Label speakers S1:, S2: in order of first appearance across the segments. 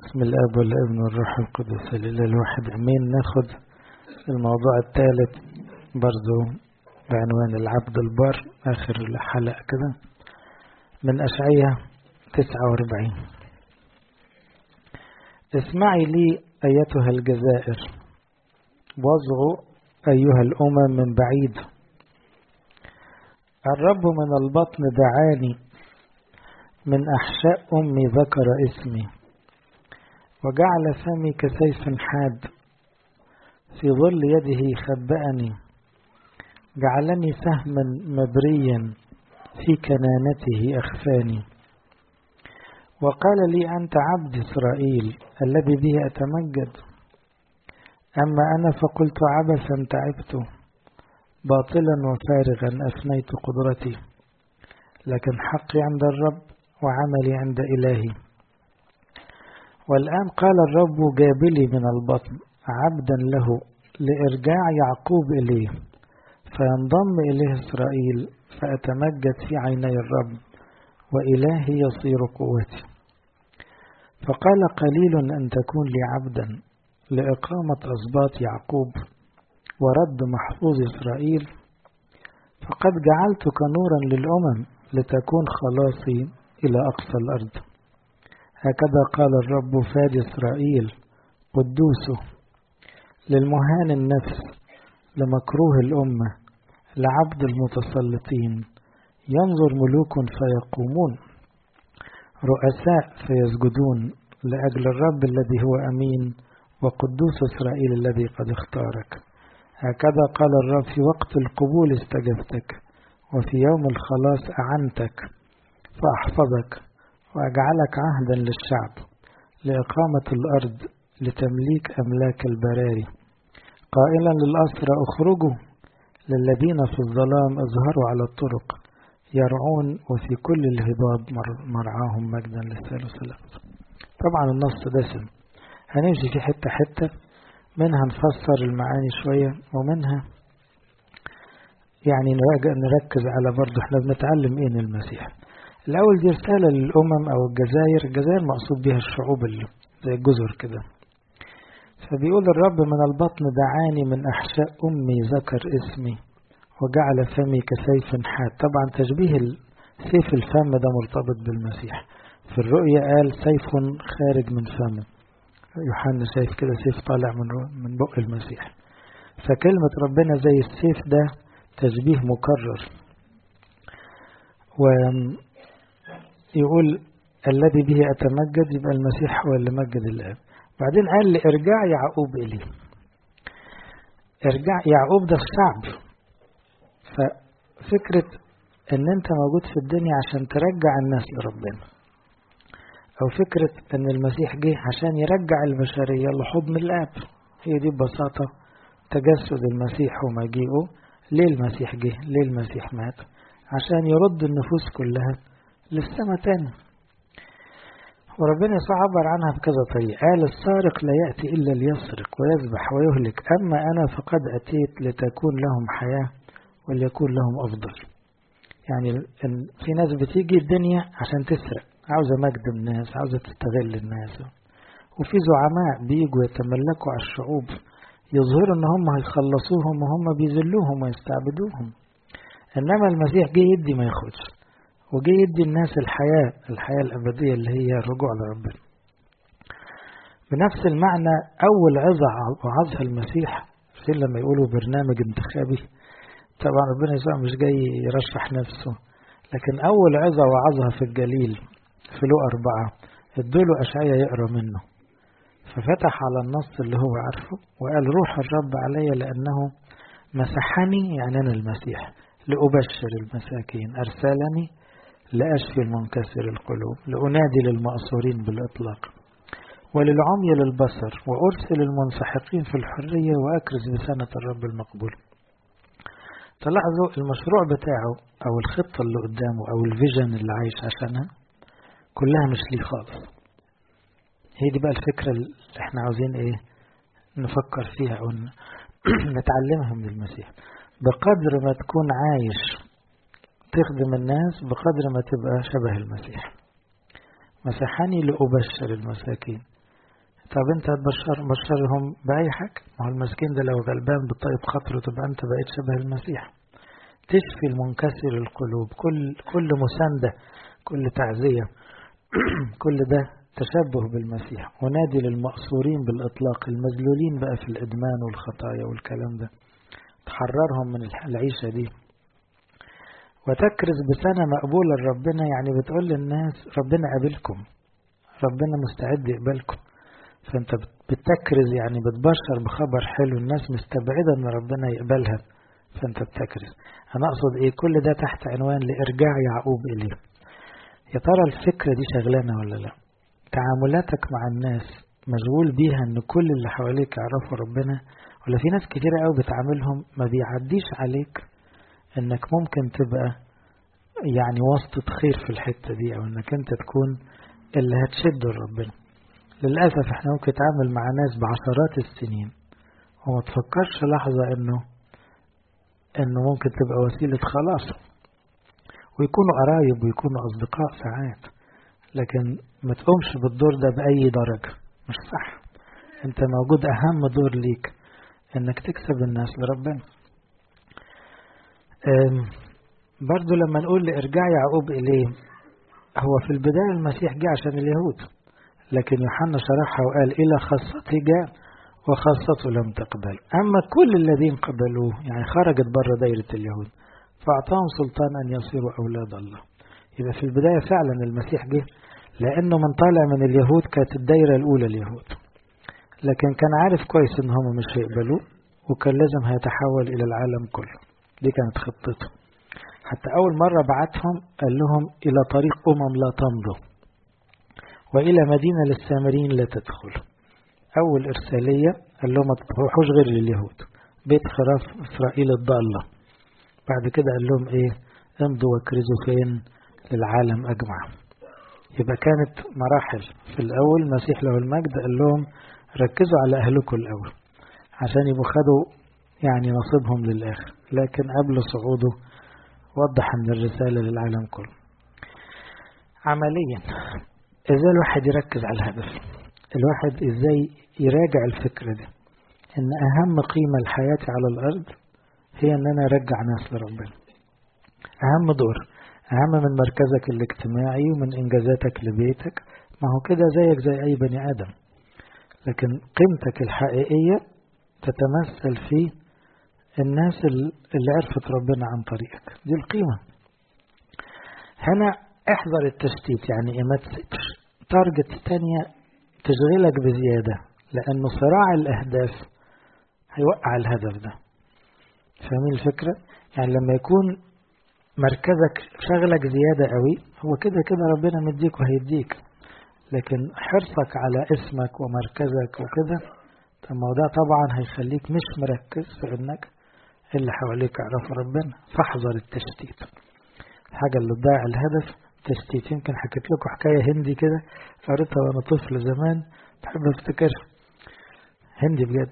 S1: بسم الاب والابن والروح القدس الاله الواحد امين. ناخد الموضوع الثالث برضو بعنوان العبد البار، اخر الحلقة كده من اشعياء 49. اسمعي لي ايتها الجزائر، واصغوا ايها الامم من بعيد. الرب من البطن دعاني، من احشاء امي ذكر اسمي، وجعل فمي كسيف حاد، في ظل يده خبأني، جعلني سهما مبريا، في كنانته أخفاني. وقال لي أنت عبد إسرائيل الذي به أتمجد. أما أنا فقلت عبثا تعبت، باطلا وفارغا أفنيت قدرتي، لكن حقي عند الرب وعملي عند إلهي. والآن قال الرب جابلي من البطن، عبدا له لإرجاع يعقوب إليه، فينضم إليه إسرائيل، فأتمجد في عيني الرب، وإلهي يصير قوتي. فقال قليل أن تكون لي عبدا لإقامة أسباط يعقوب ورد محفوظ إسرائيل، فقد جعلتك نورا للأمم لتكون خلاصي إلى أقصى الأرض. هكذا قال الرب فادي إسرائيل قدوسه، للمهان النفس، لمكروه الأمة، لعبد المتسلطين. ينظر ملوك فيقومون، رؤساء فيسجدون، لأجل الرب الذي هو أمين، وقدوس إسرائيل الذي قد اختارك. هكذا قال الرب في وقت القبول استجبتك، وفي يوم الخلاص أعنتك، فأحفظك وأجعلك عهدا للشعب، لإقامة الأرض، لتمليك أملاك البراري. قائلا للأسرى اخرجوا، للذين في الظلام اظهروا على الطرق، يرعون وفي كل الهضاب مرعاهم مجدا للثالث الأبد. طبعا النص دسم، هنمشي في حتة حتة، منها نفسر المعاني شوية، ومنها يعني نركز على برضه احنا بنتعلم ايه من المسيح. الأول دي رسالة للأمم أو الجزائر مقصود بها الشعوب اللي زي الجزر كده. فبيقول الرب من البطن دعاني، من أحشاء أمي ذكر اسمي، وجعل فمي كسيف حاد. طبعا تشبيه سيف الفم ده مرتبط بالمسيح. في الرؤيا قال سيف خارج من فمه، يوحنا شايف كده سيف طالع من بق المسيح. فكلمة ربنا زي السيف ده تشبيه مكرر. ويقول الذي به أتمجد، يبقى المسيح هو اللي مجد الآب. بعدين قال لي ارجع يعقوب إليه. ارجع يعقوب ده الشعب. ففكرة ان انت موجود في الدنيا عشان ترجع الناس لربنا، او فكرة ان المسيح جه عشان يرجع البشرية لحضن الآب، هي دي ببساطة تجسد المسيح ومجيئه. ليه المسيح جه؟ ليه المسيح مات؟ عشان يرد النفوس كلها للسماء تاني. وربنا يسوع عبر عنها بكذا طريقة. قال السارق لا يأتي إلا ليسرق ويذبح ويهلك، أما أنا فقد أتيت لتكون لهم حياة وليكون لهم أفضل. يعني في ناس بتيجي الدنيا عشان تسرق، عاوزة مجد الناس، عاوزة تستغل الناس. وفي زعماء بيجوا يتملكوا على الشعوب، يظهروا ان هم هيخلصوهم وهم بيذلوهم ويستعبدوهم. انما المسيح جه يدي ما ياخدش، وجه يدي الناس الحياة الأبدية اللي هي الرجوع لربنا. بنفس المعنى أول عظها المسيح في لما يقولوا برنامج انتخابي، طبعا ربنا يسوع مش جاي يرشح نفسه، لكن أول عظة وعظها في الجليل في لوقا 4 ادوله أشعياء يقرأ منه. ففتح على النص اللي هو عارفه وقال روح الرب علي لأنه مسحني، يعني أنا المسيح، لأبشر المساكين، أرسلني لأشفي المنكسر القلوب، لأنادي للمأسورين بالإطلاق، وللعمي للبصر، وأرسل المنسحقين في الحرية، وأكرز بسنة الرب المقبول. تلاحظوا المشروع بتاعه أو الخطة اللي قدامه أو الفيجن اللي عايش عشانها كلها مش ليه خالص. هي دي بقى الفكرة اللي احنا عاوزين ايه نفكر فيها أو نتعلمها من المسيح. بقدر ما تكون عايش تخدم الناس، بقدر ما تبقى شبه المسيح. مسحني لأبشر المساكين، طب انت بشرهم بأي حاجة؟ ما هو المسكين ده لو غلبان بطيب خاطره تبقى انت بقيت شبه المسيح. تشفي المنكسر القلوب، كل مساندة، كل تعزية كل ده تشبه بالمسيح. ونادي للمأسورين بالإطلاق، المذلولين بقى في الإدمان والخطايا والكلام ده، تحررهم من العيشة دي. وتكرز بسنة مقبولة لربنا، يعني بتقول للناس ربنا قابلكم، ربنا مستعد يقبلكم. فانت بتكرز يعني بتبشر بخبر حلو، الناس مستبعدة ان ربنا يقبلها، فانت بتكرز. انا اقصد ايه؟ كل ده تحت عنوان لارجاع يعقوب اليه. يا ترى الفكرة دي شغلانة ولا لا؟ تعاملاتك مع الناس مشغول بيها ان كل اللي حواليك يعرفوا ربنا، ولا في ناس كتيرة قوي بتعاملهم ما بيعديش عليك انك ممكن تبقى يعني واسطة خير في الحتة دي، او انك انت تكون اللي هتشده لربنا؟ للأسف احنا ممكن نتعامل مع ناس بعشرات السنين وما تفكرش لحظة انه ممكن تبقى وسيلة خلاص، ويكونوا قرايب ويكونوا أصدقاء ساعات، لكن ما تقومش بالدور ده بأي درجة، مش صح. انت موجود أهم دور ليك انك تكسب الناس لربنا. برضو لما نقول لإرجاع يعقوب إليه، هو في البداية المسيح جاء عشان اليهود، لكن يوحنا شرحها وقال إلى خاصته جاء وخاصته لم تقبل، أما كل الذين قبلوه يعني خرجت بره دايرة اليهود فأعطاهم سلطان أن يصيروا أولاد الله. يبقى في البداية فعلا المسيح جه لأنه من طالع من اليهود كانت الدايرة الأولى اليهود، لكن كان عارف كويس إن هم مش هيقبلوه، وكان لازم هيتحول إلى العالم كله. دي كانت خطته. حتى أول مرة بعتهم قال لهم إلى طريق لا تمضوا، وإلى مدينة للسامريين لا تدخلوا. أول إرسالية قال لهم ما تروحوش غير لليهود، بيت خراف إسرائيل الضالة. بعد كده قال لهم إيه؟ امضوا واكرزوا فين؟ للعالم أجمع. يبقى كانت مراحل. في الأول المسيح له المجد قال لهم ركزوا على أهلكم الأول عشان يبقوا خدوا يعني نصيبهم للآخر، لكن قبل صعوده وضح أن الرسالة للعالم كله. عمليا إزاي الواحد يركز على الهدف؟ الواحد إزاي يراجع الفكرة دي؟ إن أهم قيمة لحياتي على الأرض هي أن أنا أرجع ناس لربنا. أهم دور، أهم من مركزك الاجتماعي ومن إنجازاتك لبيتك، ما هو كده زيك زي أي بني آدم، لكن قيمتك الحقيقية تتمثل في الناس اللي عرفت ربنا عن طريقك. دي القيمة. هنا احذر التشتيت، يعني إيه؟ ما تسيبش تارجت تانية تشغلك بزيادة، لأنه صراع الأهداف هيوقع الهدف ده. فاهمين الفكرة؟ يعني لما يكون مركزك شغلك زيادة قوي، هو كده كده ربنا مديك وهيديك، لكن حرصك على اسمك ومركزك وكده، طب ما ده طبعا هيخليك مش مركز في انك اللي حواليك يعرفوا ربنا. فاحذر التشتيت. الحاجة اللي تضيع الهدف تشتيت. يمكن حكيت لكم حكاية هندي كده قريتها وانا طفل زمان، بحب افتكرها، هندي بجد.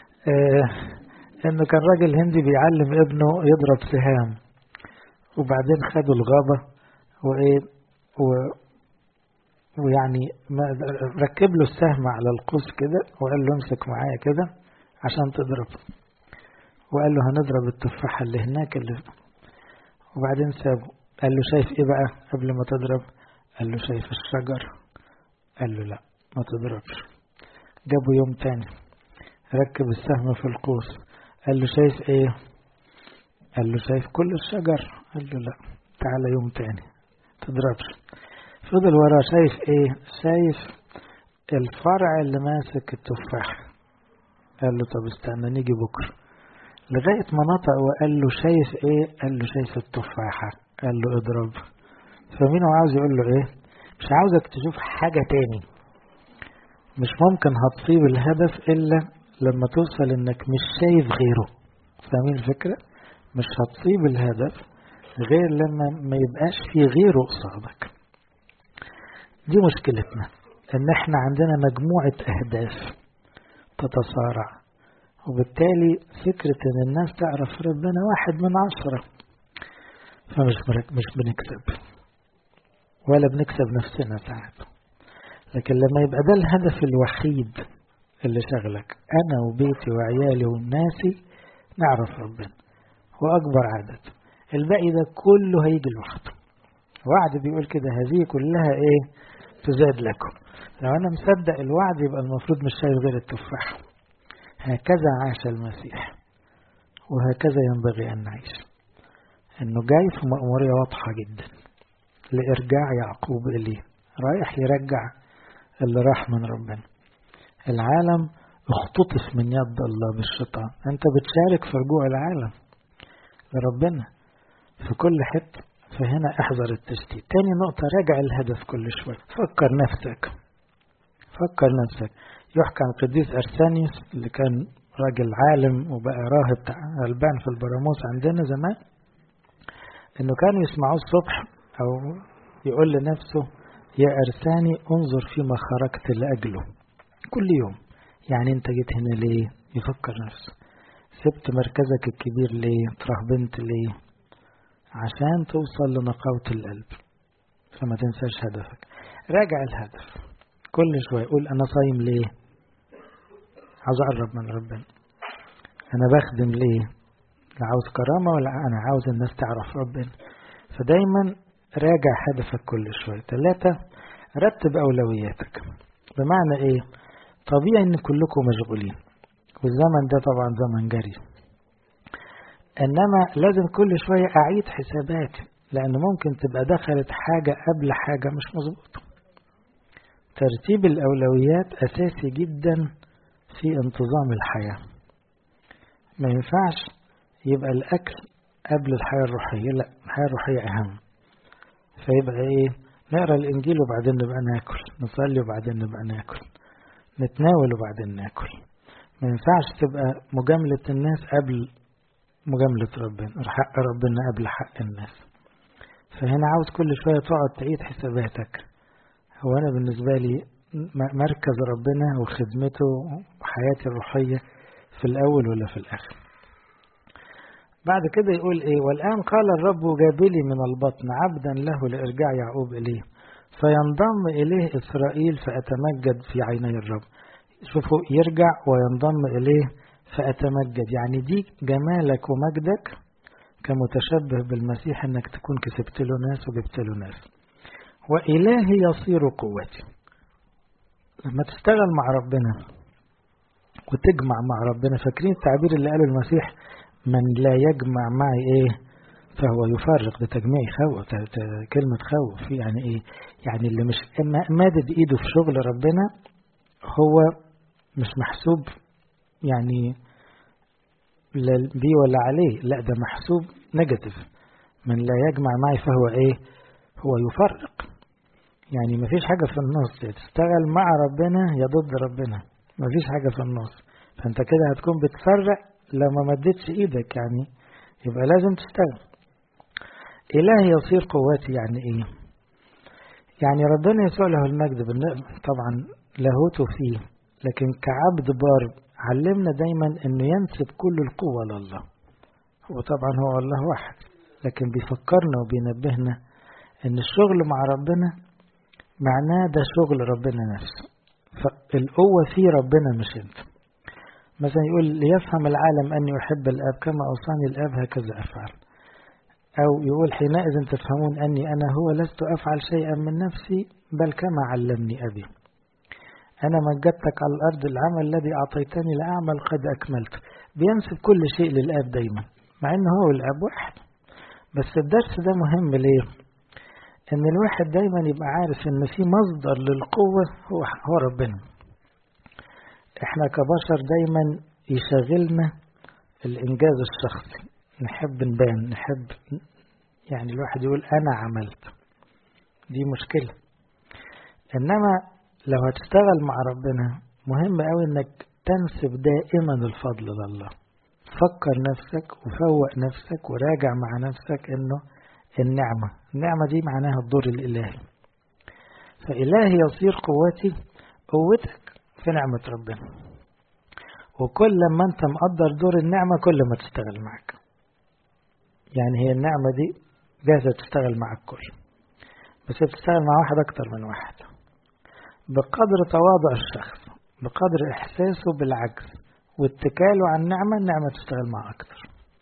S1: انه كان راجل هندي بيعلم ابنه يضرب سهام، وبعدين خدوا الغابة ويعني ركب له السهم على القوس كده وقال له امسك معايا كده عشان تضرب، وقال له هنضرب التفاحة اللي هناك وبعدين سابه. قال له شايف ايه بقى قبل ما تضرب؟ قال له شايف الشجر. قال له لا ما تضربش. جابوا يوم تاني ركب السهم في القوس، قال له شايف ايه؟ قال له شايف كل الشجر. قال له لا تعالى يوم تاني تضربش. فضل وراه شايف ايه؟ شايف الفرع اللي ماسك التفاح. قال له طب استنى نيجي بكرة، لغاية ما نطق وقال له شايف ايه؟ قال له شايف التفاحة. قال له اضرب. فمين هو عاوز يقول له ايه؟ مش عاوزك تشوف حاجة تاني، مش ممكن هتصيب الهدف إلا لما توصل انك مش شايف غيره. فاهمين الفكرة؟ مش هتصيب الهدف غير لما ما يبقاش في غيره قصادك. دي مشكلتنا، ان احنا عندنا مجموعة اهداف تتصارع، وبالتالي فكرة ان الناس تعرف ربنا 1 من 10، فمش بنكسب ولا بنكسب نفسنا ساعات. لكن لما يبقى ده الهدف الوحيد اللي شغلك، أنا وبيتي وعيالي وناسي نعرف ربنا وأكبر عدد، الباقي ده كله هيجي لوحده. وعد بيقول كده هذه كلها إيه؟ تزاد لكم. لو أنا مصدق الوعد يبقى المفروض مش شايل غير التفاح. هكذا عاش المسيح وهكذا ينبغي أن نعيش، إنه جاي في مأمورية واضحة جدا لإرجاع يعقوب إليه، رايح يرجع اللي راح من ربنا. العالم اختطف من يد الله بالشيطان، أنت بتشارك في رجوع العالم لربنا في كل حتة. فهنا احذر التشتيت. تاني نقطة، راجع الهدف كل شوية، فكر نفسك. يحكى عن القديس أرسانيوس اللي كان راجل عالم وبقى راهب غلبان في البراموس عندنا زمان، انه كانوا يسمعوه الصبح او يقول لنفسه يا أرساني انظر فيما خرجت لأجله كل يوم. يعني انت جيت هنا ليه؟ يفكر نفسه. سبت مركزك الكبير ليه؟ ترهبنت ليه؟ عشان توصل لنقاوة القلب. فما تنساش هدفك. راجع الهدف كل شوية. يقول أنا صايم ليه؟ عاوز أقرب من ربنا. أنا بخدم ليه؟ لا عاوز كرامة ولا أنا عاوز الناس تعرف ربنا. فدايما راجع هدفك كل شوية. 3، رتب أولوياتك. بمعنى إيه؟ طبيعي إن كلكم مشغولين والزمن ده طبعا زمن جري، إنما لازم كل شوية أعيد حساباتي، لأن ممكن تبقى دخلت حاجة قبل حاجة مش مظبوطة. ترتيب الأولويات أساسي جدا في انتظام الحياة. ما ينفعش يبقى الأكل قبل الحياة الروحية، لا، الحياة الروحية أهم. فيبقى إيه؟ نقرأ الإنجيل وبعدين نبقى ناكل، نصلي وبعدين نبقى ناكل، نتناول وبعدين ناكل. ما ينفعش تبقى مجاملة الناس قبل مجاملة ربنا، حق ربنا قبل حق الناس. فهنا عاوز كل شوية تقعد تعيد حساباتك. هو أنا بالنسبة لي مركز ربنا وخدمته وحياتي الروحية في الأول ولا في الآخر؟ بعد كده يقول إيه؟ والآن قال الرب جابلي من البطن عبدا له لإرجاع يعقوب إليه فينضم إليه إسرائيل فأتمجد في عيني الرب. شوفوا، يرجع وينضم إليه فأتمجد، يعني دي جمالك ومجدك كمتشبه بالمسيح، انك تكون كسبت له ناس وجبت له ناس. وإلهي يصير قوتي. لما تشتغل مع ربنا وتجمع مع ربنا، فاكرين التعبير اللي قاله المسيح من لا يجمع معي ايه فهو يفرق. ده تجميع خوف، كلمة خوف يعني ايه؟ يعني اللي مش مادد ايده في شغل ربنا هو مش محسوب يعني بي ولا عليه، لا ده محسوب نيجاتيف. من لا يجمع معي فهو ايه؟ هو يفرق. يعني مفيش حاجة في النص، تشتغل مع ربنا يا ضد ربنا، مفيش حاجة في النص. فانت كده هتكون بتفرق لما مدتش ايدك، يعني يبقى لازم تشتغل. إلهي يصير قوتي يعني ايه؟ يعني ربنا يسوع له المجد طبعا لاهوته فيه، لكن كعبد بار علمنا دايما انه ينسب كل القوة لله. هو طبعا هو الله واحد، لكن بيفكرنا وبينبهنا ان الشغل مع ربنا معناه ده شغل ربنا نفسه، فالقوة في ربنا مش انت. مثلا يقول ليفهم العالم اني احب الاب كما اوصاني الاب هكذا افعل، او يقول حينئذ تفهمون اني انا هو لست افعل شيئا من نفسي بل كما علمني ابي. أنا مجدتك على الأرض، العمل الذي أعطيتني لأعمل قد أكملت. بينسب كل شيء للآب دايما، مع أنه هو الآب واحد. بس الدرس ده مهم ليه؟ أن الواحد دايما يبقى عارف أن في مصدر للقوة هو ربنا. إحنا كبشر دايما يشغلنا الإنجاز الشخصي، نحب نبان، نحب يعني الواحد يقول أنا عملت، دي مشكلة. إنما لو هتشتغل مع ربنا مهم قوي انك تنسب دائما الفضل لله. فكر نفسك وفوق نفسك وراجع مع نفسك انه النعمة دي معناها الدور الالهي. فإلهي يصير قوتي، قوتك في نعمة ربنا. وكل ما انت مقدر دور النعمة كل ما تشتغل معك. يعني هي النعمة دي جاهزة تشتغل مع الكل، بس بتشتغل مع واحد اكتر من واحد. بقدر تواضع الشخص، بقدر إحساسه بالعجز واتكاله على النعمة تشتغل معه أكتر.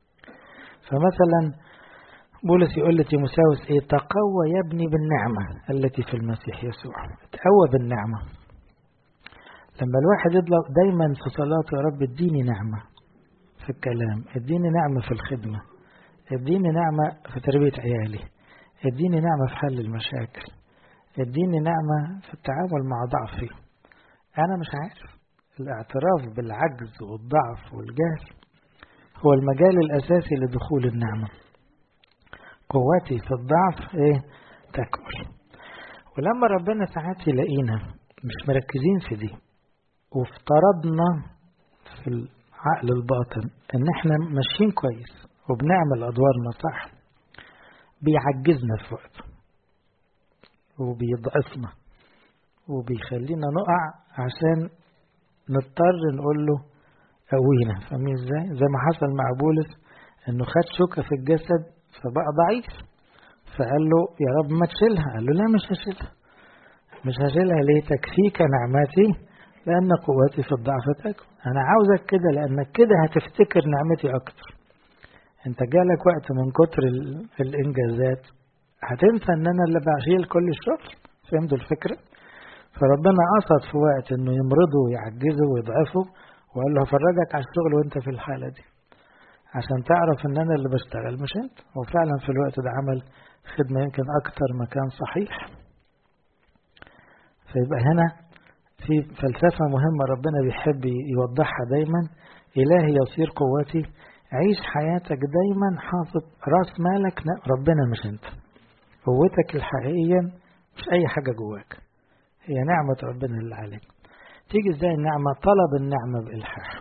S1: فمثلا بولس يقول لتيموثاوس إيه؟ تقوى يا ابني بالنعمة التي في المسيح يسوع. تقوى بالنعمة. لما الواحد يطلب دايما في صلاته يا رب اديني نعمة في الكلام، اديني نعمة في الخدمة، اديني نعمة في تربية عيالي، اديني نعمة في حل المشاكل، اديني نعمة في التعامل مع ضعفي. أنا مش عارف. الاعتراف بالعجز والضعف والجهل هو المجال الأساسي لدخول النعمة. قوتي في الضعف تكمل. ولما ربنا ساعات يلاقينا مش مركزين في دي، وافترضنا في العقل الباطن ان احنا ماشيين كويس وبنعمل ادوارنا صح، بيعجزنا في وقت وبيضعفنا وبيخلينا نقع عشان نضطر نقول له قوينا. فاهمين ازاي؟ زي ما حصل مع بولس انه خد شوكة في الجسد فبقى ضعيف، فقال له يا رب ما تشيلها. قال له لا مش هشيلها. ليه؟ تكفيك نعمتي لأن قوتي في الضعف تكمن. أنا عاوزك كده لأنك كده هتفتكر نعمتي أكتر. أنت جالك وقت من كتر الإنجازات هتنسى أن أنا اللي بشيل كل الشغل. فهمتوا الفكرة؟ فربنا قصد في وقت أنه يمرضه ويعجزه ويضعفه وقال له هفرجك على الشغل وأنت في الحالة دي عشان تعرف أن أنا اللي بشتغل مش أنت. وفعلا في الوقت ده عمل خدمة يمكن أكتر ما كان صحيح. فيبقى هنا في فلسفة مهمة ربنا بيحب يوضحها دايما. إلهي يصير قوتي. عيش حياتك دايما حاطط راس مالك ربنا مش أنت. قوتك الحقيقية مش أي حاجة جواك، هي نعمة ربنا اللي عليك. تيجي إزاي النعمة؟ طلب النعمة بإلحاح.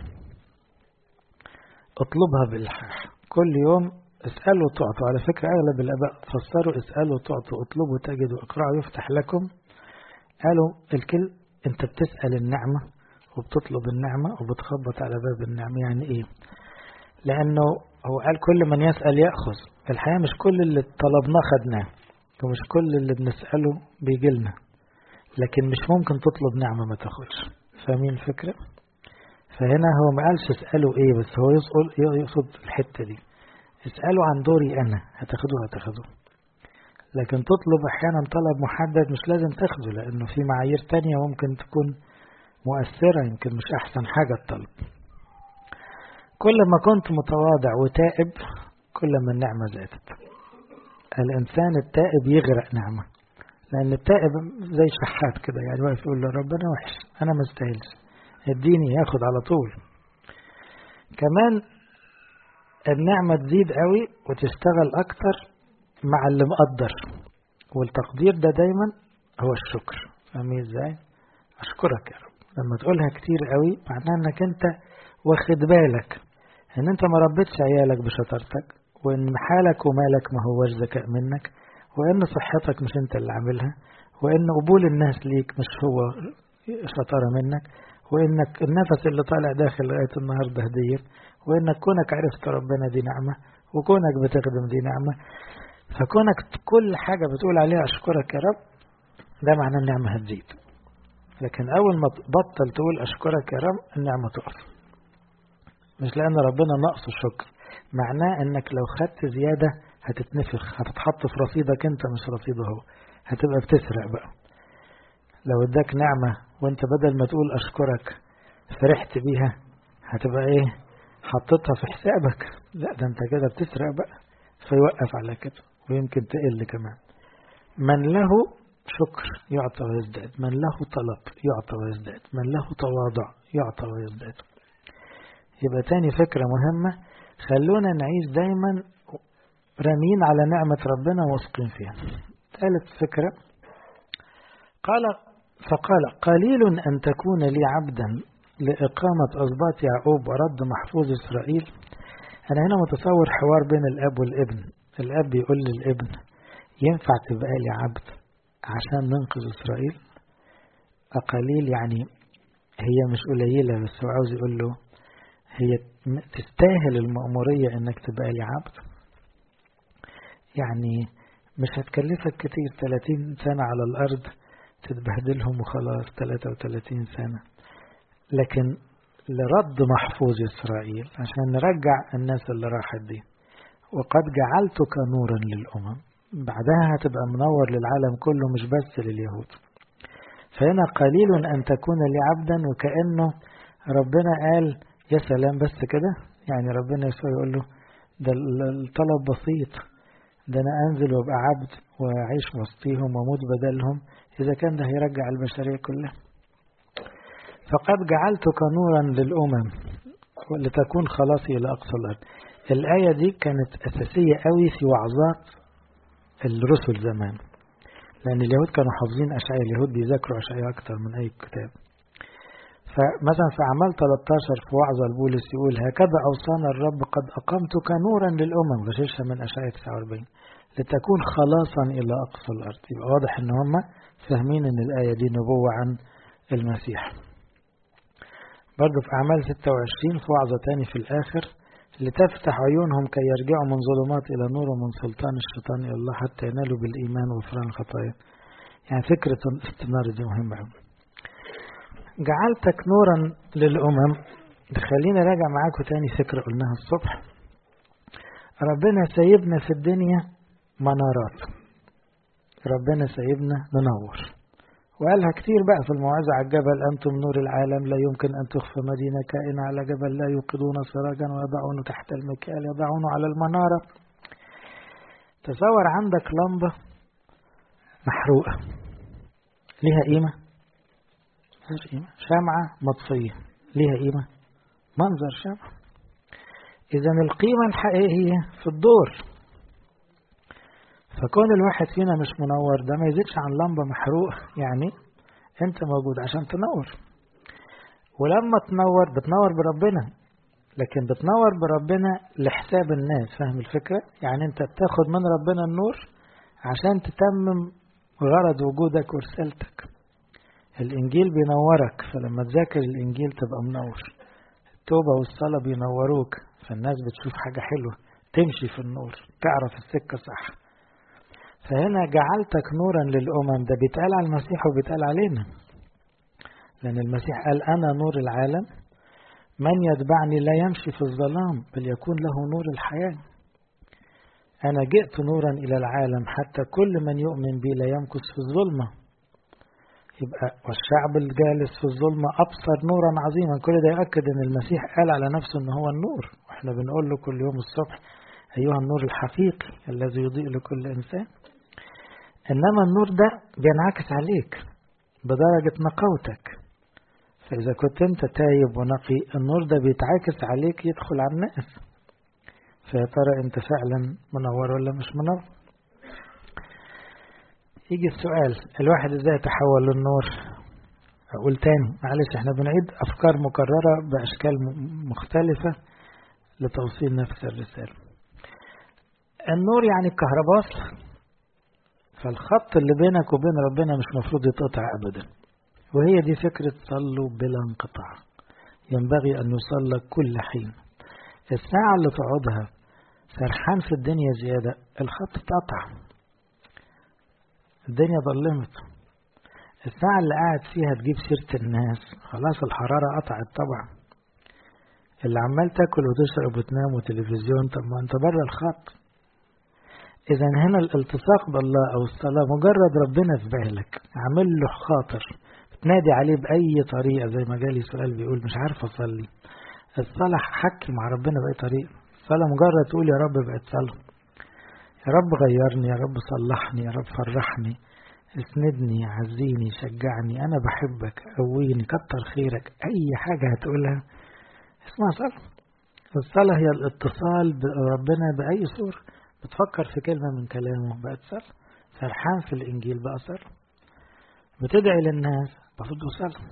S1: اطلبها بإلحاح كل يوم. اسألوا تعطوا. على فكرة أغلب الآباء فسروا اسألوا تعطوا، اطلبوا تجدوا، اقرأوا يفتح لكم. قالوا الكل انت بتسأل النعمة وبتطلب النعمة وبتخبط على باب النعمة. يعني ايه؟ لأنه هو قال كل من يسأل يأخذ. الحقيقة مش كل اللي طلبناه خدناه، ومش كل اللي بنسأله بيجيلنا، لكن مش ممكن تطلب نعمة ما تاخدش. فاهمين الفكرة؟ فهنا هو ما قالش اسألوا ايه، بس هو يقصد الحتة دي. اسألوا عن دوري أنا، هتاخدوه. لكن تطلب أحيانا طلب محدد مش لازم تاخده، لأنه في معايير تانية ممكن تكون مؤثرة، يمكن مش أحسن حاجة الطلب. كل ما كنت متواضع وتائب كل ما النعمة زادت. الإنسان التائب يغرق نعمة، لأن التائب زي شحات كده، يعني واقف يقول له ربنا وحش أنا ما استاهلش اديني، ياخد على طول. كمان النعمة تزيد قوي وتشتغل أكتر مع اللي مقدر، والتقدير ده دايما هو الشكر. فاهمين ازاي؟ أشكرك يا رب. لما تقولها كتير قوي معناه انك انت واخد بالك ان انت ما ربيتش عيالك بشطارتك، وان حالك ومالك ما هوش ذكاء منك، وان صحتك مش انت اللي عاملها، وان قبول الناس ليك مش هو شطارة منك، وانك النفس اللي طالع داخل لغاية النهاردة هدية، وانك كونك عرفت ربنا دي نعمة، وكونك بتخدم دي نعمة. فكونك كل حاجة بتقول عليها أشكرك يا رب ده معناه النعمة هتزيد. لكن أول ما تبطل تقول أشكرك يا رب النعمة تقف. مش لأن ربنا نقص الشكر، معناه أنك لو خدت زيادة هتتنفخ، هتتحط في رصيدك أنت مش رصيده هو، هتبقى بتسرق بقى. لو اداك نعمة وانت بدل ما تقول أشكرك فرحت بيها هتبقى ايه؟ حطتها في حسابك. لا ده انت كده بتسرق بقى، فيوقف على كده ويمكن تقل كمان. من له شكر يعطى ويزداد، من له طلب يعطى ويزداد، من له تواضع يعطى ويزداد. يبقى تاني فكرة مهمة، خلونا نعيش دايما رامين على نعمة ربنا واثقين فيها. ثالث فكرة فقال قليل أن تكون لي عبدا لإقامة أسباط يعقوب ورد محفوظ إسرائيل. أنا هنا متصور حوار بين الأب والابن. الأب يقول للابن ينفع تبقى لي عبد عشان ننقذ إسرائيل؟ أقليل يعني هي مش قليلة، بس هو عاوز يقول له هي تستاهل المأمورية أنك تبقى لي عبد. يعني مش هتكلفك كتير 30 سنة على الأرض تتبهدلهم وخلاص 33 سنة، لكن لرد محفوظ إسرائيل عشان نرجع الناس اللي راحت دي. وقد جعلتك نورا للأمم، بعدها هتبقى منور للعالم كله مش بس لليهود. فهنا قليل أن تكون لي عبدا، وكأنه ربنا قال يا سلام بس كده، يعني ربنا يسوع يقول له ده الطلب بسيط، ده أنا أنزل وأبقى عبد وأعيش وسطيهم وأموت بدلهم، إذا كان ده هيرجع البشرية كلها. فقد جعلتك نورا للأمم لتكون خلاصي إلى أقصى الأرض. الآية دي كانت أساسية قوي في وعظات الرسل زمان، لأن اليهود كانوا حافظين أشعياء، اليهود بيذاكروا أشعياء أكتر من أي كتاب. فمثلا في أعمال 13 في وعظة البولس يقول هكذا أوصانا الرب قد أقمتك نورا للأمم، غششها من أشعياء 49 لتكون خلاصا إلى أقصى الأرض. يبقى واضح إن هم فاهمين إن الآية دي نبوة عن المسيح. برضو في أعمال 26 في وعظة تاني في الآخر لتفتح عيونهم كي يرجعوا من ظلمات إلى نور ومن سلطان الشيطان إلى الله حتى ينالوا بالإيمان وغفران الخطايا. يعني فكرة الاستنارة دي مهمة. جعلتك نورا للأمم، خلينا راجع معاكم تاني فكرة قلناها الصبح. ربنا سايبنا في الدنيا منارات، ربنا سايبنا ننور، وقالها كتير بقى في الموعظة على الجبل أنتم نور العالم لا يمكن أن تخفى مدينة كائنة على جبل لا يوقدون سراجا ويضعونه تحت المكيال يضعونه على المنارة. تصور عندك لمبة محروقة ليها قيمة؟ شمعة مطفية ليها قيمة؟ منظر شمعة. إذن القيمة الحقيقية في الدور. فكون الواحد فينا مش منور ده ما يزيدش عن لمبة محروقة، يعني انت موجود عشان تنور، ولما تنور بتنور بربنا، لكن بتنور بربنا لحساب الناس. فاهم الفكرة؟ يعني انت بتاخد من ربنا النور عشان تتمم غرض وجودك ورسالتك. الإنجيل بينورك، فلما تذاكر الإنجيل تبقى منور. التوبة والصلاة بينوروك، فالناس بتشوف حاجة حلوة تمشي في النور، تعرف السكة صح. فهنا جعلتك نورا للأمم، ده بيتقال على المسيح وبيتقال علينا، لأن المسيح قال أنا نور العالم من يتبعني لا يمشي في الظلام بل يكون له نور الحياة. أنا جئت نورا إلى العالم حتى كل من يؤمن بي لا يمكث في الظلمة. يبقى والشعب الجالس في الظلمة أبصر نورا عظيما. كل ده يؤكد أن المسيح قال على نفسه أنه هو النور، وإحنا بنقول له كل يوم الصبح أيها النور الحقيقي الذي يضيء لكل إنسان. إنما النور ده بينعكس عليك بدرجة نقاوتك، فإذا كنت أنت تايب ونقي النور ده بيتعاكس عليك يدخل على الناس. فيا ترى أنت فعلا منور ولا مش منور؟ يجي السؤال الواحد إزاي يتحول للنور؟ أقول تاني معلش احنا بنعيد أفكار مكررة بأشكال مختلفة لتوصيل نفس الرسالة. النور يعني الكهرباء، فالخط اللي بينك وبين ربنا مش مفروض يتقطع أبدا، وهي دي فكرة صلوا بلا انقطاع. ينبغي أن يصلى كل حين. الساعة اللي تقعدها سرحان في الدنيا زيادة الخط اتقطع، الدنيا ظلمت. الساعة اللي قاعد فيها تجيب سيرة الناس خلاص الحرارة قطعت طبعا. اللي عمال تاكل وتشرب وتنام وتلفزيون، طب ما انت بره الخط. إذا هنا الالتصاق بالله أو الصلاة مجرد ربنا في بالك عامل له خاطر تنادي عليه بأي طريقة، زي ما جالي سؤال بيقول مش عارف أصلي. الصلاة حكي مع ربنا بأي طريقة. الصلاة مجرد تقول يا رب بقت صلاة، يا رب غيرني، يا رب صلحني، يا رب فرحني، اسندني، عزيني، شجعني، أنا بحبك، قويني، كتر خيرك. أي حاجة هتقولها اسمها صلاة. الصلاة هي الاتصال بربنا بأي صورة. بتفكر في كلمة من كلامه بقت صلاة، فرحان في الإنجيل بقى صلاة، بتدعي للناس برضه صلاة.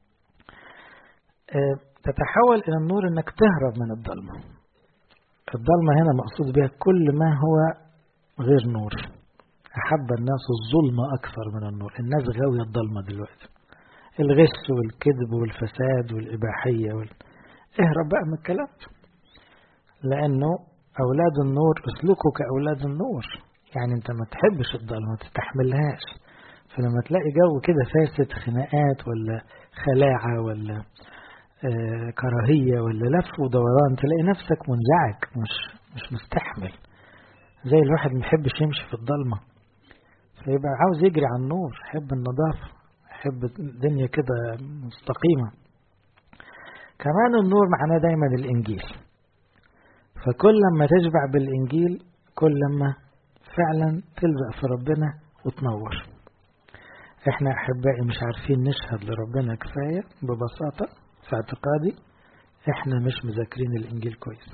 S1: تتحول إلى النور إنك تهرب من الظلمة. الظلمة هنا مقصود بها كل ما هو غير نور. أحب الناس الظلمة أكثر من النور. الناس غاوية الظلمة دلوقتي، الغش والكذب والفساد والإباحية اهرب بقى من الكلام، لأنه أولاد النور اسلكوا كأولاد النور. يعني أنت ما تحبش الظلمة، ما تستحملهاش، فلما تلاقي جو كده فاسد، خناقات ولا خلاعة ولا كراهية ولا لف ودوران، تلاقي نفسك منزعج، مش مستحمل، زي الواحد محبش يمشي في الضلمة، فيبقى عاوز يجري على النور، يحب النظافة، يحب الدنيا كده مستقيمة. كمان النور معناه دايما الإنجيل، فكل ما تشبع بالإنجيل كل ما فعلا تلزق في ربنا وتنور. احنا أحبائي مش عارفين نشهد لربنا كفاية ببساطة في اعتقادي، احنا مش مذاكرين الإنجيل كويس.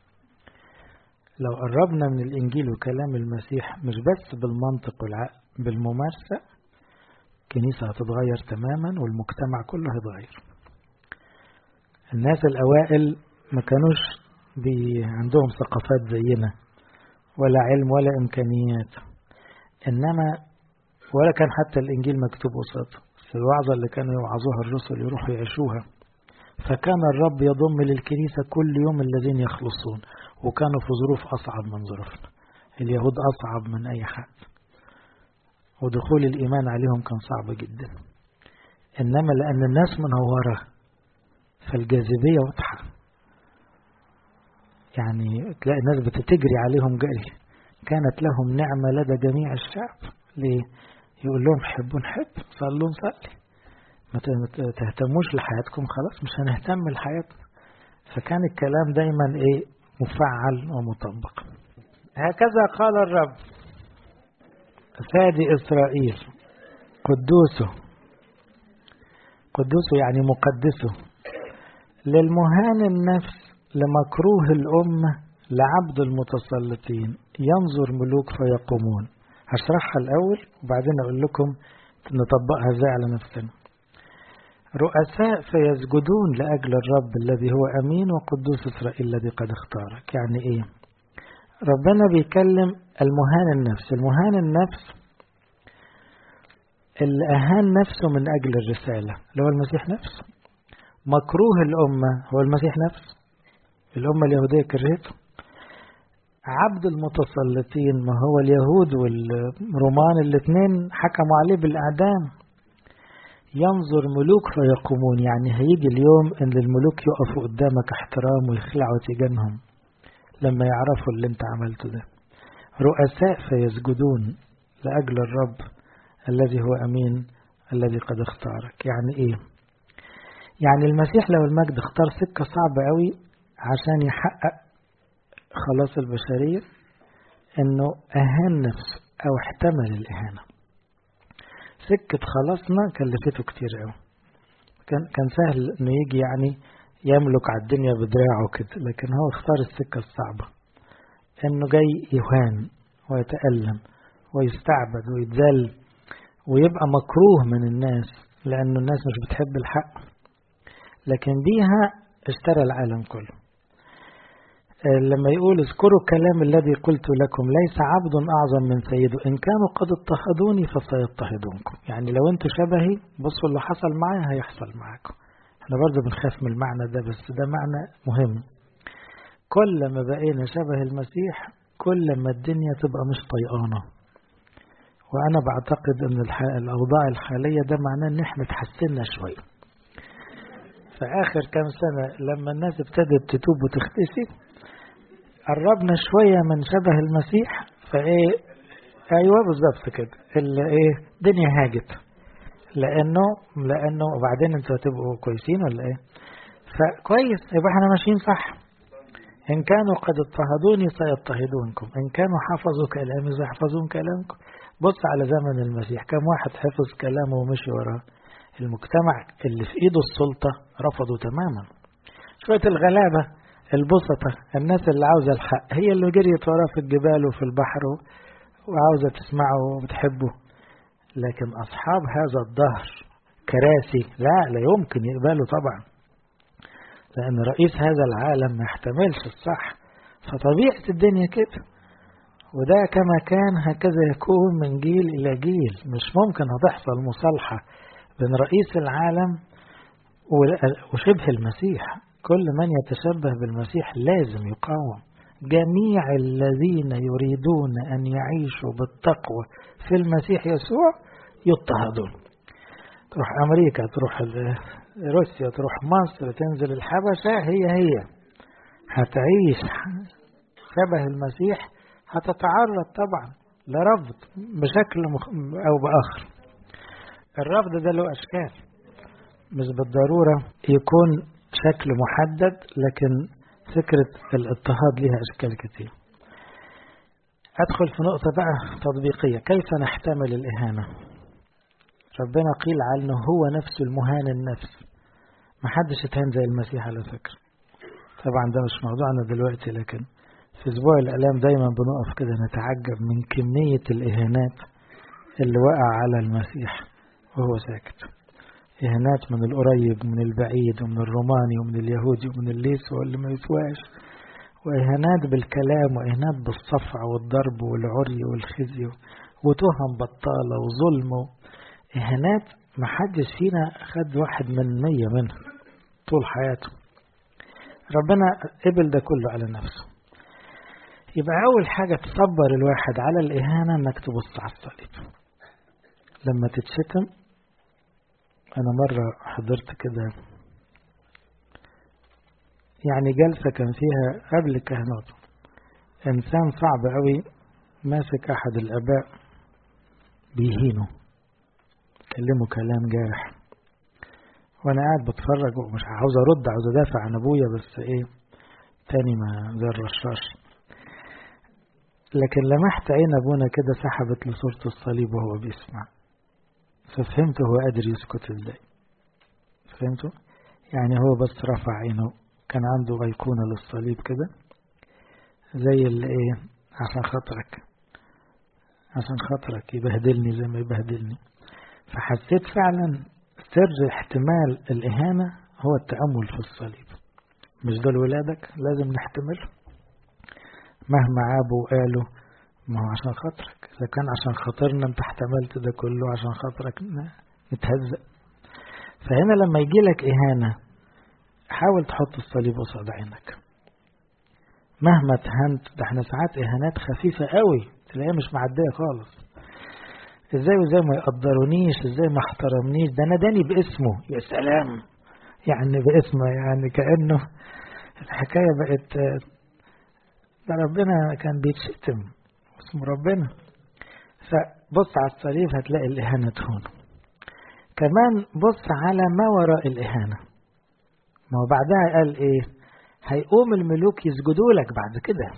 S1: لو قربنا من الإنجيل وكلام المسيح مش بس بالمنطق والعقل، بالممارسة، الكنيسة هتتغير تماما والمجتمع كله هيتغير. الناس الأوائل ما كانوش عندهم ثقافات زينا ولا علم ولا إمكانيات، إنما ولا كان حتى الإنجيل مكتوب قصاده، بس الوعظة اللي كانوا يوعظوها الرسل يروحوا يعيشوها. فكان الرب يضم للكنيسة كل يوم الذين يخلصون، وكانوا في ظروف أصعب من ظروفنا. اليهود أصعب من أي حد، ودخول الإيمان عليهم كان صعب جدا، إنما لأن الناس منورة فالجاذبية واضحة، يعني تلاقي الناس بتجري عليهم جري. كانت لهم نعمة لدى جميع الشعب. ليه؟ يقول لهم حبوا نحب، صلوا نصلي، ما تهتموش لحياتكم، خلاص مش هنهتم لحياتنا. فكان الكلام دايما مفعل ومطبق. هكذا قال الرب فادي إسرائيل قدوسه يعني مقدسه، للمهان النفس، لمكروه الأمة، لعبد المتسلطين، ينظر ملوك فيقومون. هشرحها الأول وبعدين أقول لكم نطبقها ازاي على نفسنا. رؤساء فيسجدون لأجل الرب الذي هو أمين وقدوس إسرائيل الذي قد اختارك. يعني إيه؟ ربنا بيكلم المهان النفس. المهان النفس اللي أهان نفسه من أجل الرسالة اللي هو المسيح نفسه. مكروه الأمة هو المسيح نفسه، الأمة اليهودية كرهته. عبد المتسلطين ما هو اليهود والرومان الاثنين حكموا عليه بالإعدام. ينظر ملوك فيقومون، يعني هيجي اليوم ان الملوك يقفوا قدامك احترام ويخلعوا تيجانهم لما يعرفوا اللي انت عملته ده. رؤساء فيسجدون لأجل الرب الذي هو أمين الذي قد اختارك. يعني ايه؟ يعني المسيح لو المجد اختار سكة صعبة قوي عشان يحقق خلاص البشرية، انه اهان نفسه او احتمل الاهانة. سكة خلاصنا كلفته كتير قوي. كان سهل انه يجي يعني يملك على الدنيا بدراعه كده، لكن هو اختار السكة الصعبة، انه جاي يهان ويتألم ويستعبد ويتذل ويبقى مكروه من الناس، لأنه الناس مش بتحب الحق، لكن بيها اشترى العالم كله. لما يقول اذكروا الكلام الذي قلت لكم ليس عبد أعظم من سيده، إن كانوا قد اضطهدوني فسيضطهدونكم. يعني لو انتوا شبهي بصوا اللي حصل معايا هيحصل معاكم. احنا برضه بنخاف من المعنى ده، بس ده معنى مهم. كل ما بقينا شبه المسيح كل ما الدنيا تبقى مش طيقانة. وأنا بعتقد أن الأوضاع الحالية ده معناه أن احنا تحسننا شوية. في آخر كام سنة لما الناس ابتدت تتوب وتختسي قربنا شوية من شبه المسيح، فايه ايوه بالظبط كده الدنيا هاجت، لانه وبعدين انتوا هتبقوا كويسين ولا ايه؟ فكويس، يبقى احنا ماشيين صح. ان كانوا قد اضطهدوني سيضطهدونكم، ان كانوا حفظوا كلامي سيحفظون كلامكم. بص على زمن المسيح كم واحد حفظ كلامه ومشي وراه. المجتمع اللي في ايده السلطة رفضوا تماما. شوية الغلابة البسطة، الناس اللي عاوزة الحق، هي اللي جريت وراه في الجبال وفي البحر وعاوزة تسمعه وبتحبه. لكن أصحاب هذا الظهر كراسي لا يمكن يقبلوا طبعا، لأن رئيس هذا العالم ما يحتملش الصح. فطبيعة الدنيا كده، وده كما كان هكذا يكون من جيل إلى جيل. مش ممكن هتحصل مصالحة بين رئيس العالم وشبه المسيح. كل من يتشبه بالمسيح لازم يقاوم. جميع الذين يريدون أن يعيشوا بالتقوى في المسيح يسوع يضطهدون. تروح أمريكا، تروح روسيا، تروح مصر، تنزل الحبشة، هي هتعيش شبه المسيح، هتتعرض طبعا لرفض بشكل أو بآخر. الرفض ده له أشكال، مش بالضرورة يكون شكل محدد، لكن فكرة الاضطهاد لها أشكال كتير. أدخل في نقطة بقى تطبيقية، كيف نحتمل الإهانة؟ ربنا قيل عنه هو نفسه المهان النفس، محدش يتهان زي المسيح على فكرة. طبعا ده مش موضوعنا دلوقتي، لكن في أسبوع الآلام دايما بنقف كده نتعجب من كمية الإهانات اللي وقع على المسيح وهو ساكت. إهانات من القريب ومن البعيد ومن الروماني ومن اليهودي ومن الليس واللي ما يسواش، وإهانات بالكلام وإهانات بالصفع والضرب والعري والخزي وتهم بطالة وظلم. إهانات محدش فينا خد 1 من 100 منها طول حياته. ربنا قبل ده كله على نفسه. يبقى أول حاجة تصبر الواحد على الإهانة إنك تبص على الصليب. لما تتشتم، أنا مرة حضرت كده يعني جلسة كان فيها قبل كهنوت إنسان صعب قوي ماسك أحد الآباء بيهينه، كلمه كلام جارح، وأنا قاعد بتفرج ومش عاوز أرد، عاوز أدافع عن أبويا، بس إيه تاني ما زي الرشاش. لكن لمحت عين أبونا كده سحبت لصورة الصليب وهو بيسمع، ففهمت هو قادر يسكت إزاي. فهمته؟ يعني هو بس رفع عينه، كان عنده أيقونة للصليب كده زي اللي إيه، عشان خاطرك يبهدلني زي ما يبهدلني. فحسيت فعلا سر احتمال الإهانة هو التأمل في الصليب. مش دول ولادك لازم نحتمله مهما عابوا وقالوا، ما هو عشان خاطرك. إذا كان عشان خاطرنا انت احتملت ده كله، عشان خاطرك نتهزق. فهنا لما يجي لك إهانة حاول تحط الصليب قصاد عينك مهما تهنت. ده احنا ساعات إهانات خفيفة قوي تلاقيها مش معدية خالص. ازاي ما يقدرونيش، ازاي ما احترمنيش، ده ناداني باسمه، يا سلام، يعني باسمه، يعني كأنه الحكاية بقت ده ربنا كان بيتشتم اسم ربنا. فبص على الصليب هتلاقي الإهانة تهون. كمان بص على ما وراء الإهانة. ما هو بعدها قال ايه؟ هيقوم الملوك يسجدوا لك بعد كده.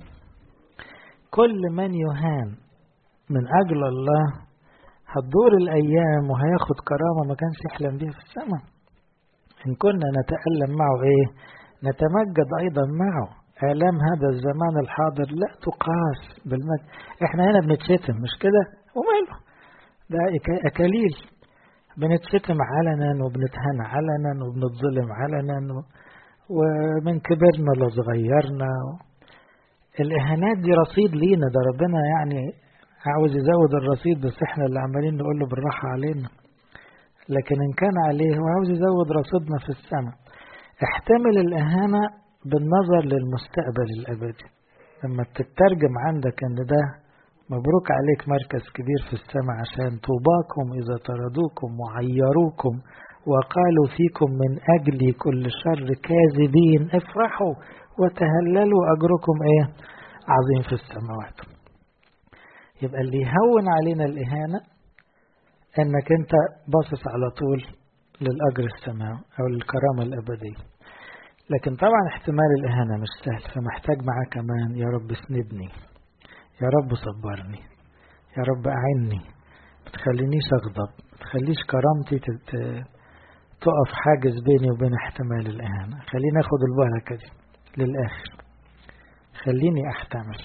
S1: كل من يهان من أجل الله هتدور الأيام وهياخد كرامة ما كانش يحلم بيها في السماء. إن كنا نتألم معه إيه؟ نتمجد أيضا معه. آلام هذا الزمان الحاضر لا تقاس بالمجد. إحنا هنا بنتشتم مش كده؟ وماله؟ ده أكاليل. بنتشتم علنا وبنتهان علنا وبنتظلم علنا ومن كبرنا لصغيرنا. الإهانات دي رصيد لينا، ده ربنا يعني عاوز يزود الرصيد، بس احنا اللي عمالين نقول له بالراحة علينا. لكن إن كان عليه هو عاوز يزود رصيدنا في السماء. احتمل الإهانة بالنظر للمستقبل الأبدي. لما تترجم عندك أن ده مبروك عليك مركز كبير في السماء، عشان طوباكم إذا طردوكم وعيروكم وقالوا فيكم من أجلي كل شر كاذبين افرحوا وتهللوا أجركم إيه؟ عظيم في السماوات. يبقى اللي يهون علينا الإهانة أنك أنت باصص على طول للأجر السماوي أو للكرامة الأبدية. لكن طبعا احتمال الإهانة مش سهل، فمحتاج معاه كمان يا رب اسندني، يا رب صبرني، يا رب أعني، متخلينيش أغضب، متخليش كرامتي تقف حاجز بيني وبين احتمال الإهانة. خليني أخد البركة دي للآخر، خليني أحتمل.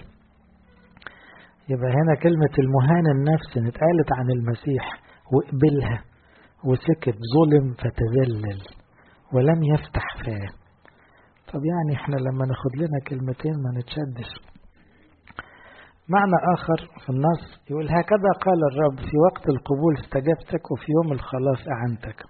S1: يبقى هنا كلمة المهان النفس اتقالت عن المسيح وقبلها وسكت، ظلم فتذلل ولم يفتح فاه. طب يعني احنا لما ناخد لنا كلمتين ما نتشدش. معنى آخر في النص يقول هكذا قال الرب في وقت القبول استجبتك وفي يوم الخلاص أعنتك،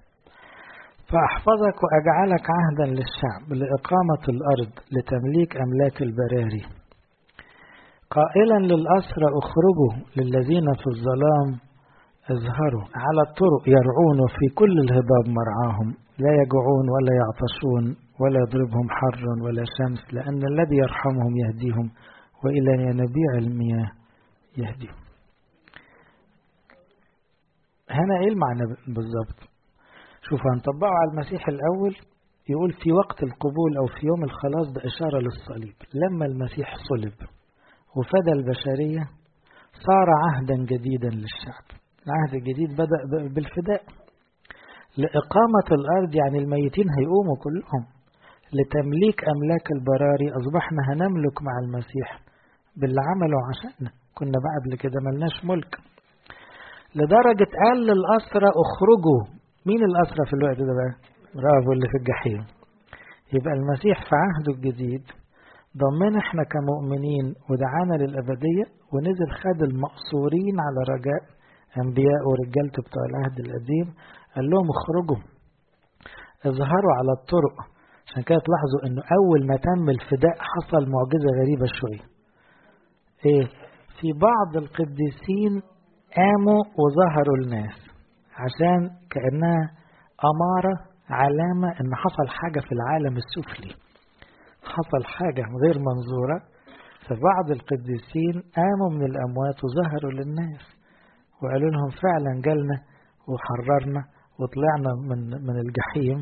S1: فأحفظك وأجعلك عهدا للشعب لإقامة الأرض لتمليك أملاك البراري، قائلا للأسرى اخرجوا، للذين في الظلام اظهروا على الطرق يرعون وفي كل الهضاب مرعاهم، لا يجوعون ولا يعطشون ولا يضربهم حر ولا شمس، لأن الذي يرحمهم يهديهم وإلى ينابيع المياه يهديهم. هنا ايه المعنى بالضبط؟ شوفوا هنطبقه على المسيح الأول. يقول في وقت القبول أو في يوم الخلاص، ده إشارة للصليب. لما المسيح صلب وفدى البشرية صار عهدا جديدا للشعب. العهد الجديد بدأ بالفداء لإقامة الأرض، يعني الميتين هيقوموا كلهم. لتمليك أملاك البراري، أصبحنا هنملك مع المسيح باللي عمله عشاننا. كنا بقى قبل كده ملناش ملك. لدرجة قال للأسرى اخرجوا. مين الأسرى في الوقت ده بقى؟ برافو، اللي في الجحيم. يبقى المسيح في عهده الجديد ضمنا احنا كمؤمنين ودعانا للأبدية، ونزل خد المقصورين على رجاء أنبياء ورجالته بتوع العهد القديم، قال لهم اخرجوا اظهروا على الطرق. عشان كده تلاحظوا انه اول ما تم الفداء حصل معجزة غريبة شوية. ايه؟ في بعض القديسين قاموا وظهروا الناس، عشان كأنها أمارة، علامة ان حصل حاجة في العالم السفلي، حصل حاجة غير منظورة. فبعض القديسين قاموا من الأموات وظهروا للناس وقالوا لهم فعلا جالنا وحررنا وطلعنا من الجحيم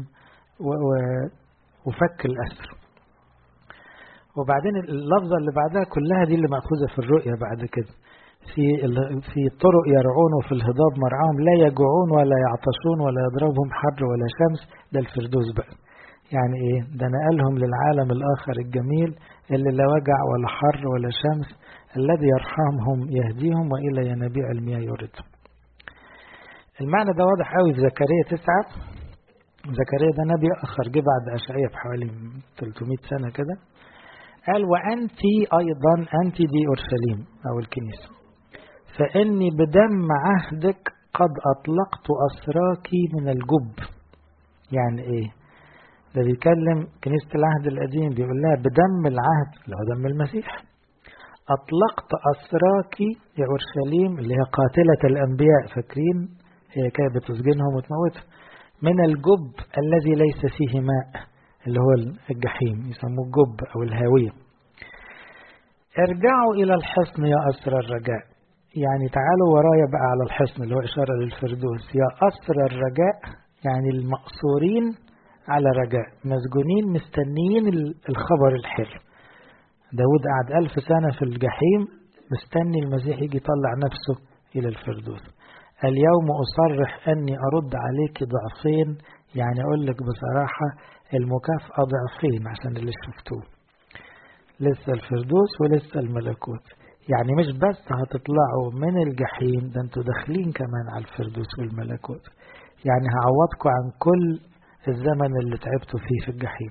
S1: وفك الأسر. وبعدين اللفظة اللي بعدها كلها دي اللي مأخوذة في الرؤية بعد كده. في الطرق يرعون وفي الهضاب مرعاهم، لا يجوعون ولا يعطشون ولا يضربهم حر ولا شمس. ده الفردوس بقى. يعني ايه؟ ده نقلهم للعالم الآخر الجميل اللي لا وجع ولا حر ولا شمس، الذي يرحمهم يهديهم وإلى ينابيع المياه يوردهم. المعنى ده واضح قوي في زكريا 9. زكريا ده نبي آخر جه بعد أشعياء بحوالي 300 سنة كده. قال وأنت أيضا، أنت دي أورشليم أو الكنيسة، فإني بدم عهدك قد أطلقت أسراك من الجب. يعني إيه؟ ده بيكلم كنيسة العهد القديم، بيقول لها بدم العهد اللي هو دم المسيح أطلقت أسراك يا أورشليم، اللي هي قاتلة الأنبياء، فاكرين هي كانت بتسجنهم وتموتهم، من الجب الذي ليس فيه ماء، اللي هو الجحيم، يسموه الجب أو الهاوية. ارجعوا إلى الحصن يا أسر الرجاء. يعني تعالوا ورايا بقى على الحصن، اللي هو إشارة للفردوس. يا أسر الرجاء يعني المقصورين على رجاء، مسجونين مستنيين الخبر الحلو. داود قعد 1000 سنة في الجحيم مستني المسيح يجي يطلع نفسه إلى الفردوس. اليوم أصرح أني أرد عليك ضعفين، يعني أقول لك بصراحة المكافأة ضعفين عشان اللي شفتوه. لسه الفردوس ولسه الملكوت. يعني مش بس هتطلعوا من الجحيم، ده انتوا داخلين كمان على الفردوس والملكوت. يعني هعوضكم عن كل الزمن اللي تعبتوا فيه في الجحيم.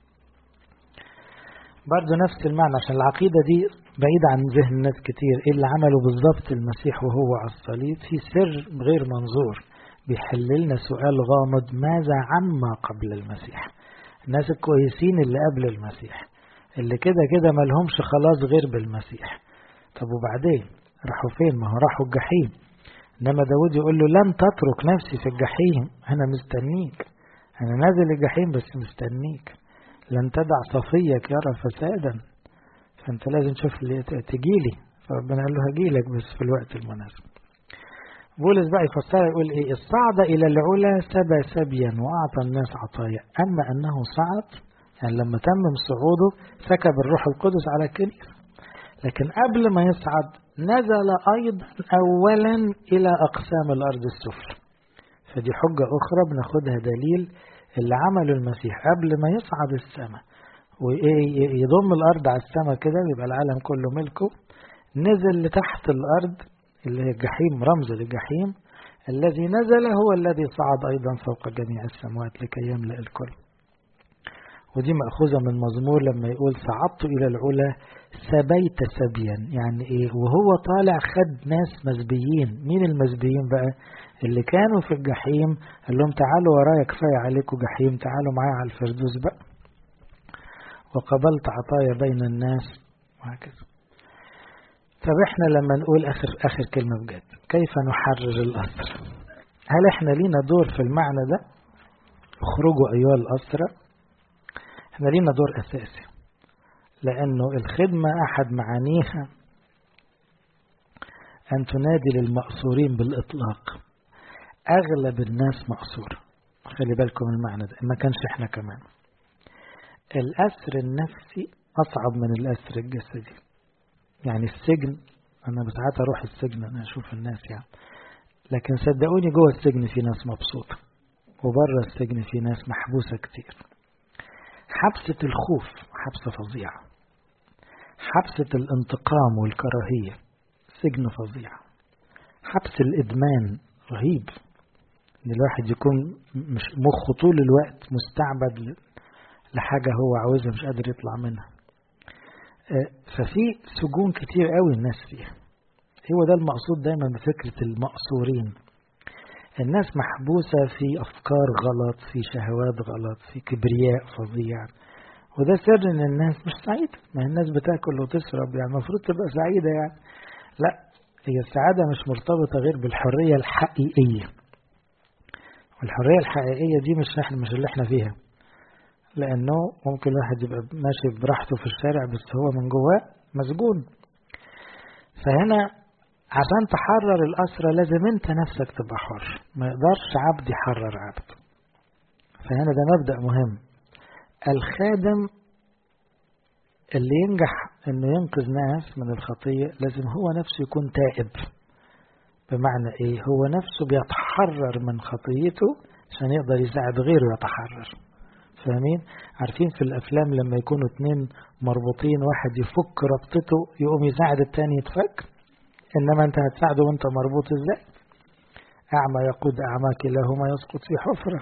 S1: برضو نفس المعنى، عشان العقيدة دي بعيدة عن ذهن ناس كتير. ايه اللي عمله بالضبط المسيح وهو على الصليب؟ في سر غير منظور بيحل لنا سؤال غامض: ماذا عما قبل المسيح؟ الناس الكويسين اللي قبل المسيح اللي كده كده ما لهمش خلاص غير بالمسيح، طب وبعدين راحوا فين؟ ما هو راحوا الجحيم. انما داود يقول له لن تترك نفسي في الجحيم، انا مستنيك، انا نازل الجحيم بس مستنيك، لن تدع صفيك يرى فسادا، فانت لازم تشوف اللي تجيلي. فربنا قال له هجيلك بس في الوقت المناسب. بولس بقى يفسرها يقول ايه: الصعد الى العلا سبى سبيا واعطى الناس عطايا، اما انه صعد يعني لما تمم صعوده سكب الروح القدس على الكنيسة، لكن قبل ما يصعد نزل ايضا اولا الى اقسام الارض السفلى. فدي حجة اخرى بناخدها دليل اللي عمله المسيح قبل ما يصعد السماء ويضم الارض على السماء كده يبقى العالم كله ملكه، نزل لتحت الارض اللي هي الجحيم، رمز للجحيم. الذي نزل هو الذي صعد ايضا فوق جميع السماوات لكي يملأ الكل. ودي مأخوذة من مزمور لما يقول صعدت إلى العلا سبيت سبيا. يعني إيه؟ وهو طالع خد ناس مسبيين. مين المسبيين بقى؟ اللي كانوا في الجحيم، قال لهم تعالوا ورايا كفاية عليكم جحيم، تعالوا معايا على الفردوس بقى. وقبلت عطايا بين الناس وهكذا. طب احنا لما نقول آخر كلمة بجد، كيف نحرر الأسرى؟ هل احنا لينا دور في المعنى ده؟ اخرجوا أيها الأسرى. احنا لينا دور أساسي، لأنه الخدمة أحد معانيها أن تنادي للمأسورين بالإطلاق. أغلب الناس مأسورة، خلي بالكم المعنى ده، ما كانش احنا كمان. الأسر النفسي أصعب من الأسر الجسدي. يعني السجن، أنا بساعات أروح السجن أنا أشوف الناس يعني، لكن صدقوني جوه السجن في ناس مبسوطة، وبره السجن في ناس محبوسة كتير. حبسة الخوف حبسة فظيعة، حبسة الانتقام والكراهية سجن فظيع، حبس الإدمان رهيب، إن الواحد يكون مش مخه طول الوقت مستعبد لحاجة هو عاوزها مش قادر يطلع منها. ففي سجون كتير قوي الناس فيها. هو ده المقصود دايما بفكرة المأسورين. الناس محبوسة في أفكار غلط، في شهوات غلط، في كبرياء فظيع. وده سر إن الناس مش سعيدة. ما الناس بتاكل وتشرب، يعني المفروض تبقى سعيدة يعني. لا، هي السعادة مش مرتبطة غير بالحرية الحقيقية. والحرية الحقيقية دي مش اللي احنا فيها، لأنه ممكن الواحد يبقى ماشي براحته في الشارع بس هو من جواه مسجون. فهنا عشان تحرر الأسرة لازم انت نفسك تبقى حر، ما يقدرش عبد يحرر عبد. فهنا ده مبدأ مهم. الخادم اللي ينجح انه ينقذ ناس من الخطية لازم هو نفسه يكون تائب. بمعنى ايه؟ هو نفسه بيتحرر من خطيته عشان يقدر يساعد غيره يتحرر. فاهمين؟ عارفين في الافلام لما يكونوا اتنين مربوطين، واحد يفك ربطته يقوم يساعد التاني يتفك، انما انت هتساعده وانت مربوط ازاي؟ اعمى يقود اعمى كلاهما يسقط في حفرة.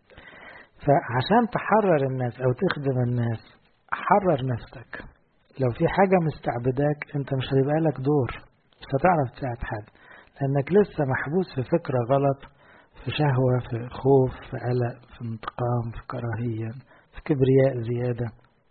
S1: فعشان تحرر الناس او تخدم الناس حرر نفسك. لو في حاجة مستعبداك انت مش هيبقى لك دور، مش هتعرف تساعد حد، لانك لسه محبوس في فكرة غلط، في شهوة، في خوف، في قلق، في انتقام، في كراهية، في كبرياء زيادة.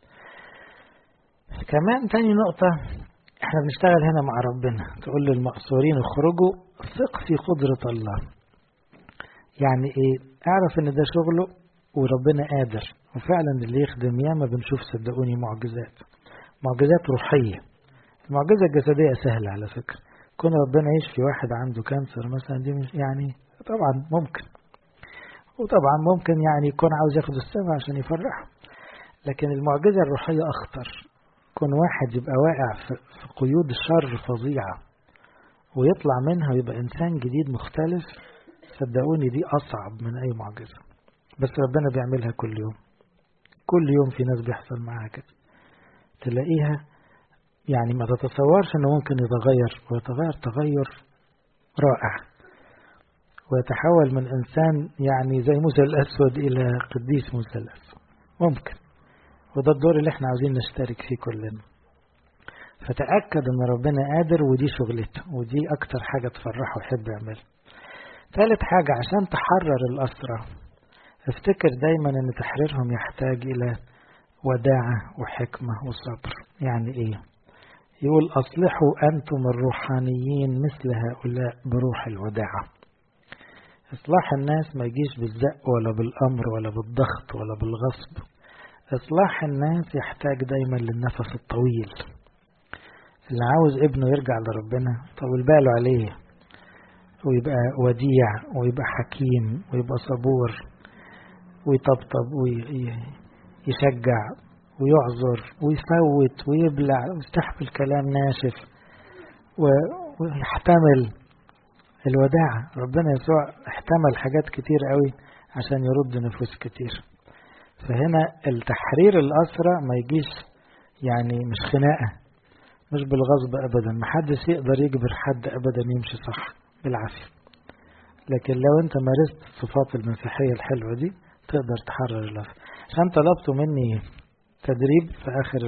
S1: كمان تاني نقطة، احنا بنشتغل هنا مع ربنا. تقول للمأسورين اخرجوا، ثق في قدرة الله. يعني ايه؟ اعرف ان ده شغله وربنا قادر. وفعلا اللي يخدم ياما بنشوف صدقوني معجزات روحية. المعجزة الجسدية سهلة على فكرة. كون ربنا يشفي واحد عنده كانسر مثلا، دي مش يعني طبعا ممكن، وطبعا ممكن يعني يكون عاوز ياخد السماء عشان يفرحه. لكن المعجزة الروحية أخطر. كون واحد يبقى واقع في قيود الشر فظيعة ويطلع منها ويبقى إنسان جديد مختلف، صدقوني دي أصعب من أي معجزة. بس ربنا بيعملها كل يوم. كل يوم في ناس بيحصل معاها كده، تلاقيها يعني ما تتصورش أنه ممكن يتغير، ويتغير تغير رائع، ويتحول من إنسان يعني زي موسى الأسود إلى قديس موسى الأسود. ممكن. وده الدور اللي احنا عاوزين نشترك فيه كلنا. فتأكد ان ربنا قادر، ودي شغلته، ودي اكتر حاجة تفرحه ويحب يعملها. ثالث حاجة، عشان تحرر الأسرة افتكر دايما ان تحريرهم يحتاج الى وداعة وحكمة وصبر. يعني ايه؟ يقول اصلحوا انتم الروحانيين مثل هؤلاء بروح الوداعة. اصلاح الناس ما يجيش بالزق ولا بالامر ولا بالضغط ولا بالغصب. إصلاح الناس يحتاج دايما للنفس الطويل. اللي عاوز ابنه يرجع لربنا طول باله عليه، ويبقى وديع ويبقى حكيم ويبقى صبور ويطبطب ويشجع ويعذر ويفوت ويبلع ويستحمل كلام ناشف ويحتمل. الوداعة، ربنا يسوع احتمل حاجات كتير قوي عشان يرد نفوس كتير. فهنا التحرير الأسرة ما يجيش يعني مش خناقة، مش بالغصب أبدا. محدش يقدر يجبر حد أبدا يمشي صح بالعافية. لكن لو أنت مارست الصفات المسيحية الحلوة دي تقدر تحرر الأسرة. عشان طلبتوا مني تدريب في آخر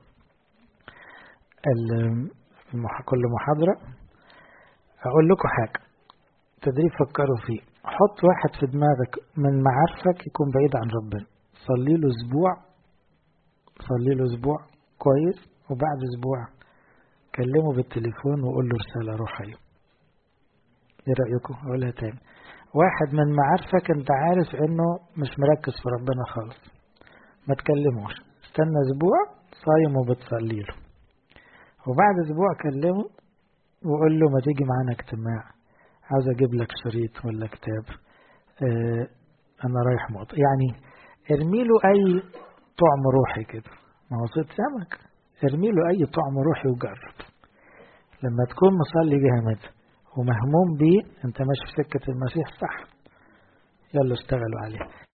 S1: كل محاضرة، أقول لكم حاجة تدريب فكروا فيه. حط واحد في دماغك من معارفك يكون بعيد عن ربنا، صلي له أسبوع كويس، وبعد أسبوع كلمه بالتليفون وقول له رسالة روحية. ايه رأيكم؟ اقولها تاني. واحد من معارفك انت عارف انه مش مركز في ربنا خالص، ما تكلموش، استنى اسبوع صايم وبتصلي له، وبعد اسبوع كلمه وقول له ما تيجي معانا اجتماع، عاوز اجيب لك شريط ولا كتاب، انا رايح يعني ارمي له اي طعم روحي كده، ما هو صيد سمك، ارمي له اي طعم روحي وجرب. لما تكون مصلي جامد ومهموم بيه، انت ماشي في سكة المسيح صح، يلا اشتغلوا عليه.